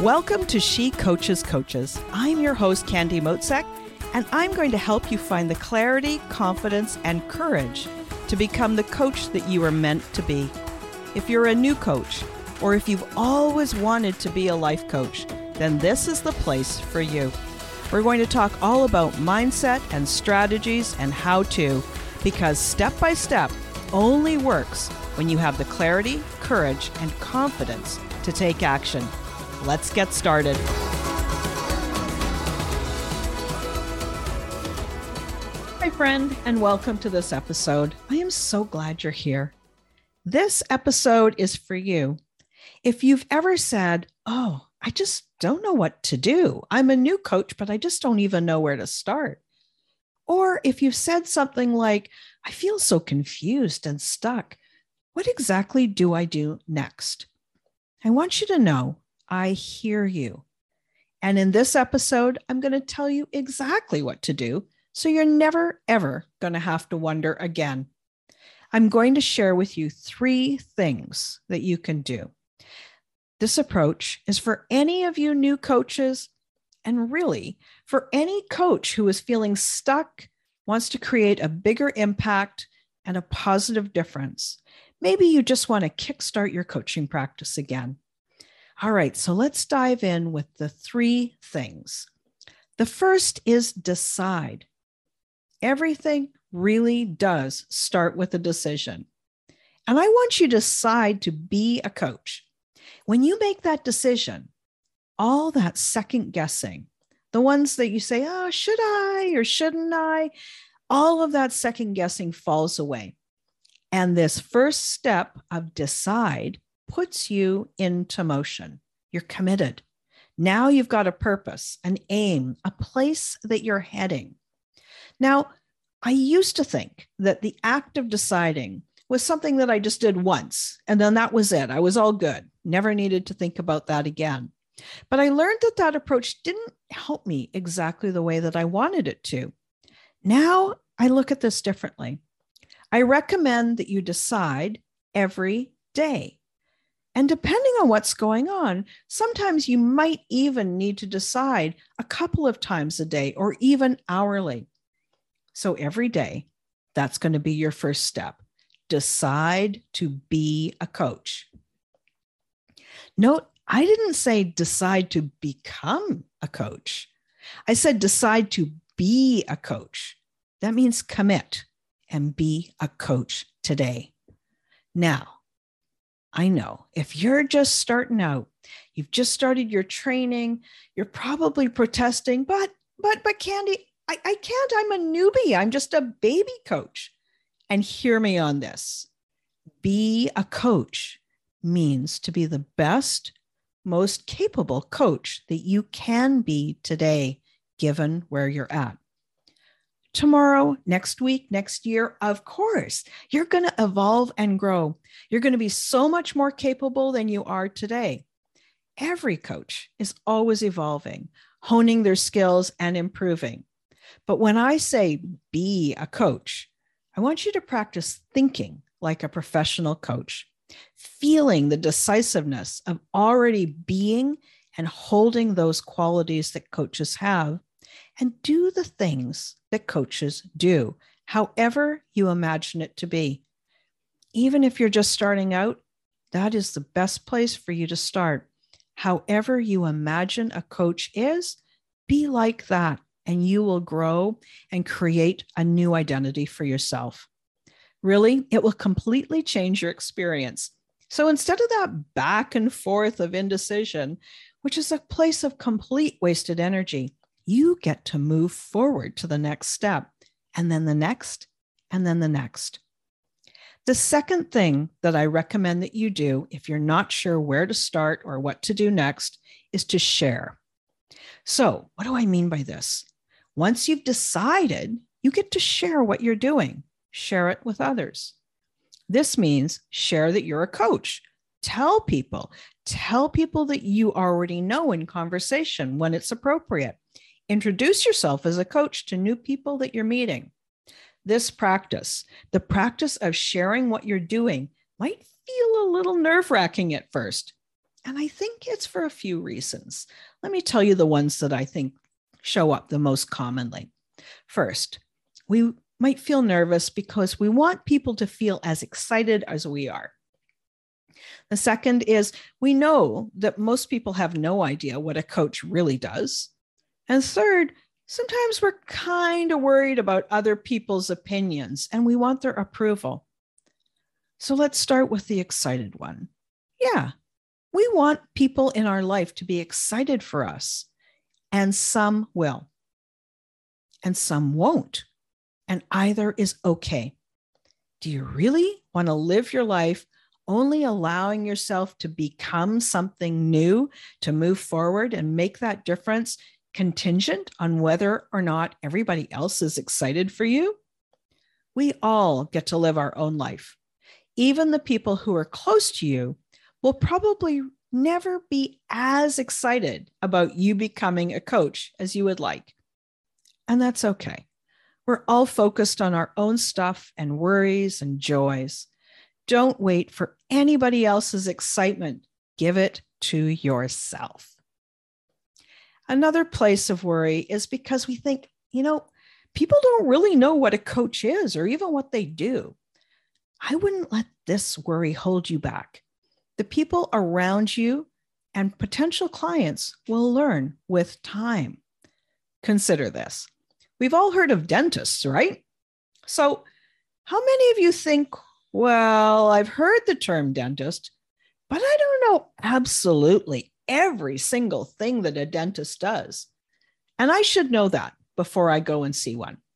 Welcome to She Coaches Coaches. I'm your host, Candy Motzek, and I'm going to help you find the clarity, confidence, and courage to become the coach that you are meant to be. If you're a new coach, or if you've always wanted to be a life coach, then this is the place for you. We're going to talk all about mindset and strategies and how to, because step by step only works when you have the clarity, courage, and confidence to take action. Let's get started. Hi, friend, and welcome to this episode. I am so glad you're here. This episode is for you. If you've ever said, "Oh, I just don't know what to do. I'm a new coach, but I just don't even know where to start." Or if you've said something like, "I feel so confused and stuck. What exactly do I do next?" I want you to know I hear you. And in this episode, I'm going to tell you exactly what to do, so you're never, ever going to have to wonder again. I'm going to share with you 3 things that you can do. This approach is for any of you new coaches, and really for any coach who is feeling stuck, wants to create a bigger impact and a positive difference. Maybe you just want to kickstart your coaching practice again. All right, so let's dive in with the 3 things. The first is decide. Everything really does start with a decision. And I want you to decide to be a coach. When you make that decision, all that second guessing, the ones that you say, "Oh, should I or shouldn't I?" All of that second guessing falls away. And this first step of decide puts you into motion. You're committed. Now you've got a purpose, an aim, a place that you're heading. Now, I used to think that the act of deciding was something that I just did once, and then that was it. I was all good. Never needed to think about that again. But I learned that that approach didn't help me exactly the way that I wanted it to. Now I look at this differently. I recommend that you decide every day. And depending on what's going on, sometimes you might even need to decide a couple of times a day or even hourly. So every day, that's going to be your first step. Decide to be a coach. Note, I didn't say decide to become a coach. I said decide to be a coach. That means commit and be a coach today. Now, I know if you're just starting out, you've just started your training, you're probably protesting, but Candy, I can't, I'm a newbie. I'm just a baby coach. And hear me on this. Be a coach means to be the best, most capable coach that you can be today, given where you're at. Tomorrow, next week, next year, of course, you're going to evolve and grow. You're going to be so much more capable than you are today. Every coach is always evolving, honing their skills and improving. But when I say be a coach, I want you to practice thinking like a professional coach, feeling the decisiveness of already being and holding those qualities that coaches have, and do the things that coaches do, however you imagine it to be. Even if you're just starting out, that is the best place for you to start. However you imagine a coach is, be like that, and you will grow and create a new identity for yourself. Really, it will completely change your experience. So instead of that back and forth of indecision, which is a place of complete wasted energy, you get to move forward to the next step, and then the next, and then the next. The second thing that I recommend that you do, if you're not sure where to start or what to do next, is to share. So what do I mean by this? Once you've decided, you get to share what you're doing. Share it with others. This means share that you're a coach. Tell people that you already know in conversation when it's appropriate. Introduce yourself as a coach to new people that you're meeting. This practice, the practice of sharing what you're doing, might feel a little nerve-wracking at first. And I think it's for a few reasons. Let me tell you the ones that I think show up the most commonly. First, we might feel nervous because we want people to feel as excited as we are. The second is we know that most people have no idea what a coach really does. And third, sometimes we're kind of worried about other people's opinions and we want their approval. So let's start with the excited one. Yeah, we want people in our life to be excited for us, and some will, and some won't, and either is okay. Do you really want to live your life only allowing yourself to become something new, to move forward and make that difference contingent on whether or not everybody else is excited for you? We all get to live our own life. Even the people who are close to you will probably never be as excited about you becoming a coach as you would like. And that's okay. We're all focused on our own stuff and worries and joys. Don't wait for anybody else's excitement. Give it to yourself. Another place of worry is because we think, people don't really know what a coach is or even what they do. I wouldn't let this worry hold you back. The people around you and potential clients will learn with time. Consider this. We've all heard of dentists, right? So how many of you think, well, I've heard the term dentist, but I don't know absolutely every single thing that a dentist does. And I should know that before I go and see one.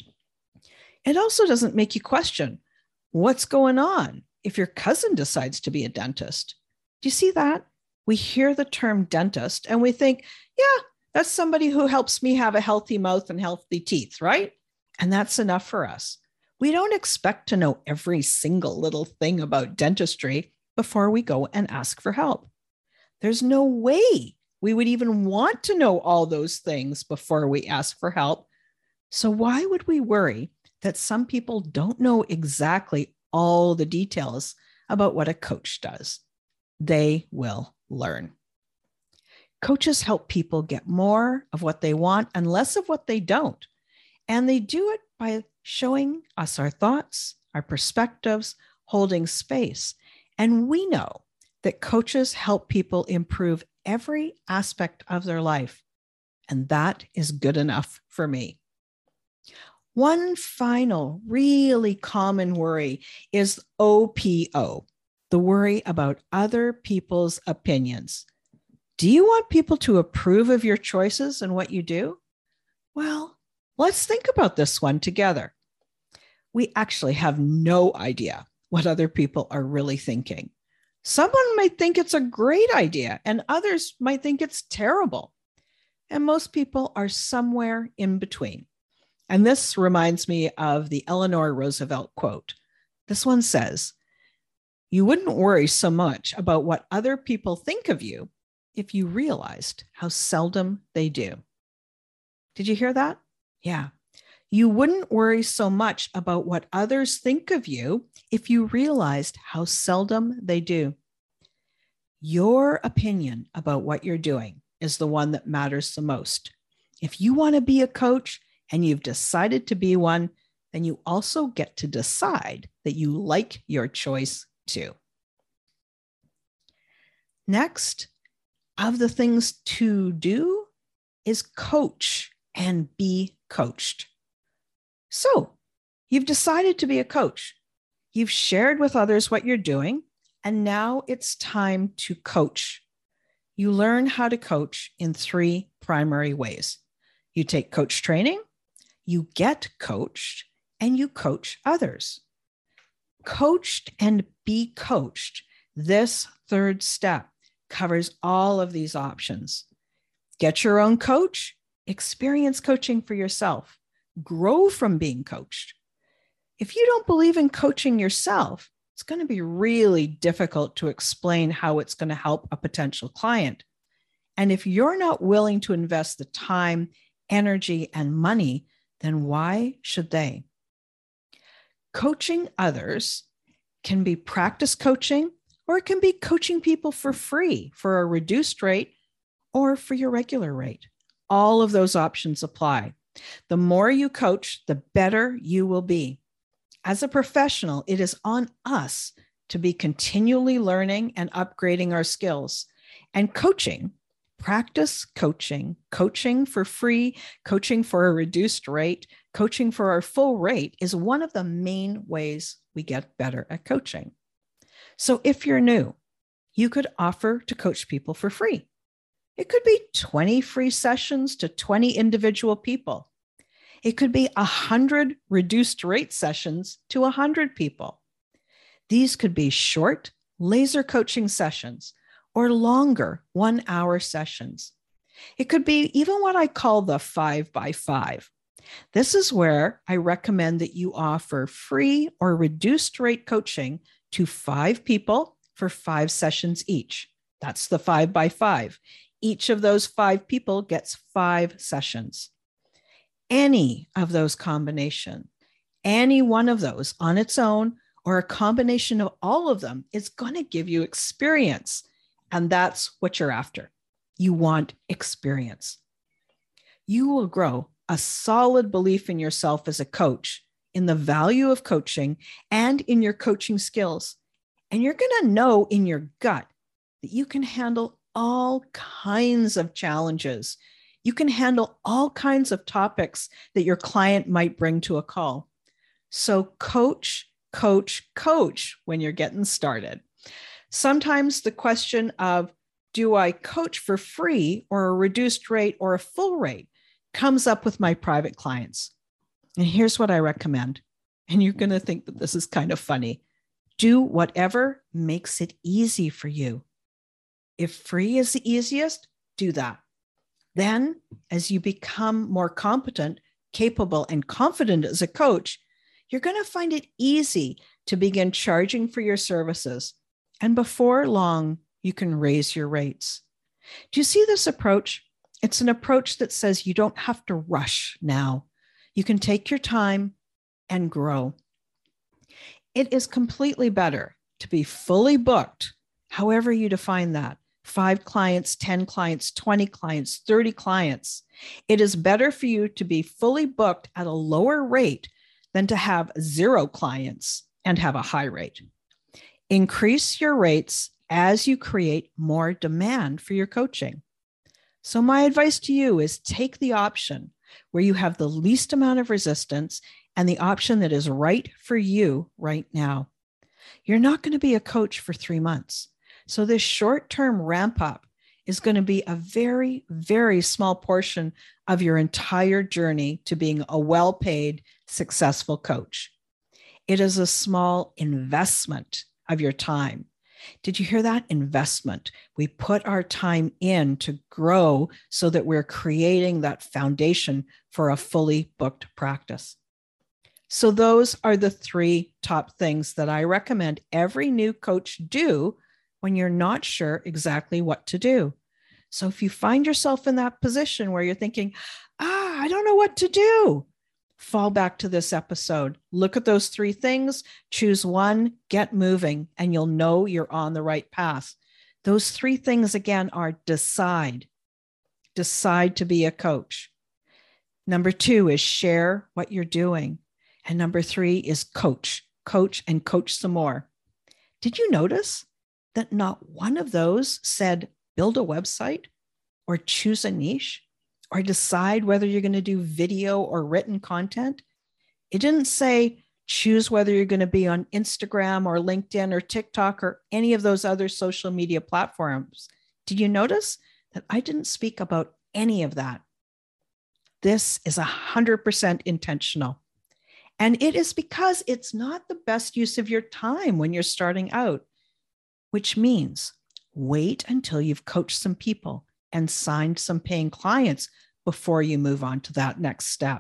It also doesn't make you question what's going on if your cousin decides to be a dentist. Do you see that? We hear the term dentist and we think, yeah, that's somebody who helps me have a healthy mouth and healthy teeth, right? And that's enough for us. We don't expect to know every single little thing about dentistry before we go and ask for help. There's no way we would even want to know all those things before we ask for help. So why would we worry that some people don't know exactly all the details about what a coach does? They will learn. Coaches help people get more of what they want and less of what they don't. And they do it by showing us our thoughts, our perspectives, holding space. And we know that coaches help people improve every aspect of their life. And that is good enough for me. One final really common worry is OPO, the worry about other people's opinions. Do you want people to approve of your choices and what you do? Well, let's think about this one together. We actually have no idea what other people are really thinking. Someone might think it's a great idea, and others might think it's terrible. And most people are somewhere in between. And this reminds me of the Eleanor Roosevelt quote. This one says, "You wouldn't worry so much about what other people think of you if you realized how seldom they do." Did you hear that? Yeah. You wouldn't worry so much about what others think of you if you realized how seldom they do. Your opinion about what you're doing is the one that matters the most. If you want to be a coach and you've decided to be one, then you also get to decide that you like your choice too. Next, of the things to do is coach and be coached. So you've decided to be a coach. You've shared with others what you're doing, and now it's time to coach. You learn how to coach in 3 primary ways. You take coach training, you get coached, and you coach others. Coached and be coached. This 3rd step covers all of these options. Get your own coach, experience coaching for yourself, grow from being coached. If you don't believe in coaching yourself, it's going to be really difficult to explain how it's going to help a potential client. And if you're not willing to invest the time, energy, and money, then why should they? Coaching others can be practice coaching or it can be coaching people for free for a reduced rate or for your regular rate. All of those options apply. The more you coach, the better you will be. As a professional, it is on us to be continually learning and upgrading our skills. And coaching, practice coaching, coaching for free, coaching for a reduced rate, coaching for our full rate is one of the main ways we get better at coaching. So if you're new, you could offer to coach people for free. It could be 20 free sessions to 20 individual people. It could be 100 reduced rate sessions to 100 people. These could be short laser coaching sessions or longer 1-hour sessions. It could be even what I call the 5x5. This is where I recommend that you offer free or reduced rate coaching to 5 people for 5 sessions each. That's the 5x5. Each of those 5 people gets 5 sessions. Any of those combination, any one of those on its own or a combination of all of them is going to give you experience. And that's what you're after. You want experience. You will grow a solid belief in yourself as a coach, in the value of coaching and in your coaching skills. And you're going to know in your gut that you can handle all kinds of challenges. You can handle all kinds of topics that your client might bring to a call. So coach, coach, coach when you're getting started. Sometimes the question of, do I coach for free or a reduced rate or a full rate comes up with my private clients. And here's what I recommend. And you're going to think that this is kind of funny. Do whatever makes it easy for you. If free is the easiest, do that. Then, as you become more competent, capable, and confident as a coach, you're going to find it easy to begin charging for your services. And before long, you can raise your rates. Do you see this approach? It's an approach that says you don't have to rush now. You can take your time and grow. It is completely better to be fully booked, however you define that. 5 clients, 10 clients, 20 clients, 30 clients. It is better for you to be fully booked at a lower rate than to have 0 clients and have a high rate. Increase your rates as you create more demand for your coaching. So my advice to you is take the option where you have the least amount of resistance and the option that is right for you right now. You're not going to be a coach for 3 months. So this short-term ramp up is going to be a very, very small portion of your entire journey to being a well-paid, successful coach. It is a small investment of your time. Did you hear that? Investment. We put our time in to grow so that we're creating that foundation for a fully booked practice. So those are the 3 top things that I recommend every new coach do when you're not sure exactly what to do. So if you find yourself in that position where you're thinking, I don't know what to do, fall back to this episode. Look at those 3 things, choose one, get moving, and you'll know you're on the right path. Those 3 things again are decide. Decide to be a coach. Number 2 is share what you're doing. And number 3 is coach and coach some more. Did you notice that not one of those said build a website or choose a niche or decide whether you're going to do video or written content? It didn't say choose whether you're going to be on Instagram or LinkedIn or TikTok or any of those other social media platforms. Did you notice that I didn't speak about any of that? This is 100% intentional. And it is because it's not the best use of your time when you're starting out, which means wait until you've coached some people and signed some paying clients before you move on to that next step.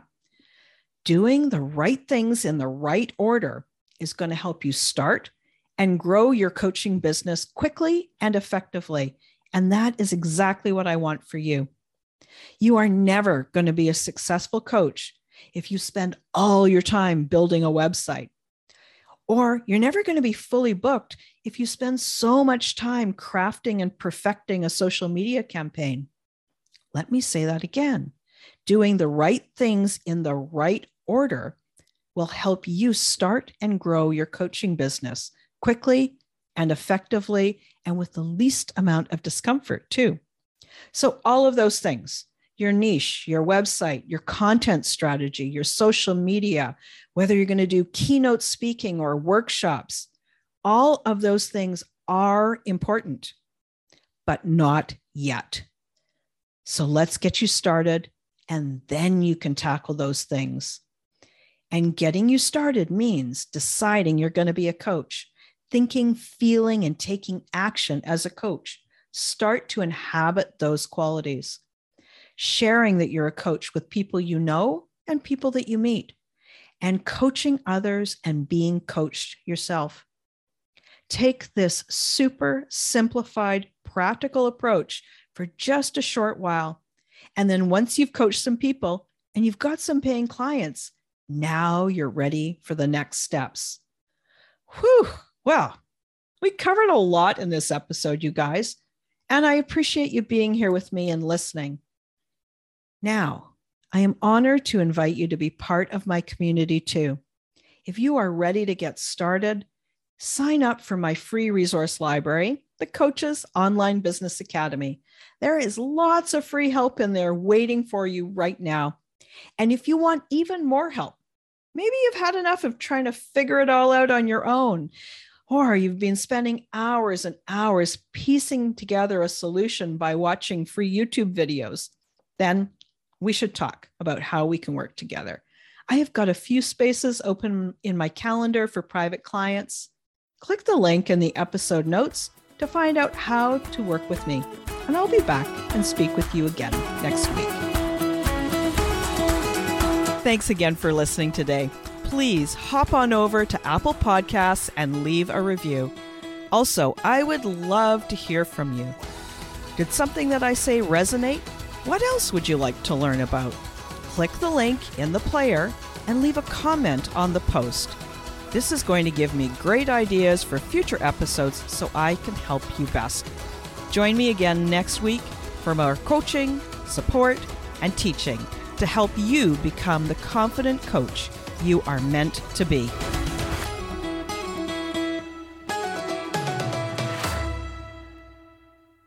Doing the right things in the right order is going to help you start and grow your coaching business quickly and effectively. And that is exactly what I want for you. You are never going to be a successful coach if you spend all your time building a website, Or you're never going to be fully booked if you spend so much time crafting and perfecting a social media campaign. Let me say that again. Doing the right things in the right order will help you start and grow your coaching business quickly and effectively and with the least amount of discomfort too. So all of those things, your niche, your website, your content strategy, your social media, whether you're going to do keynote speaking or workshops, all of those things are important, but not yet. So let's get you started, and then you can tackle those things. And getting you started means deciding you're going to be a coach, thinking, feeling, and taking action as a coach. Start to inhabit those qualities. Sharing that you're a coach with people you know and people that you meet, and coaching others and being coached yourself. Take this super simplified, practical approach for just a short while. And then once you've coached some people and you've got some paying clients, now you're ready for the next steps. Whew. Well, we covered a lot in this episode, you guys, and I appreciate you being here with me and listening. Now, I am honored to invite you to be part of my community too. If you are ready to get started, sign up for my free resource library, the Coaches Online Business Academy. There is lots of free help in there waiting for you right now. And if you want even more help, maybe you've had enough of trying to figure it all out on your own, or you've been spending hours and hours piecing together a solution by watching free YouTube videos, then we should talk about how we can work together. I have got a few spaces open in my calendar for private clients. Click the link in the episode notes to find out how to work with me. And I'll be back and speak with you again next week. Thanks again for listening today. Please hop on over to Apple Podcasts and leave a review. Also, I would love to hear from you. Did something that I say resonate? What else would you like to learn about? Click the link in the player and leave a comment on the post. This is going to give me great ideas for future episodes so I can help you best. Join me again next week for more coaching, support, and teaching to help you become the confident coach you are meant to be.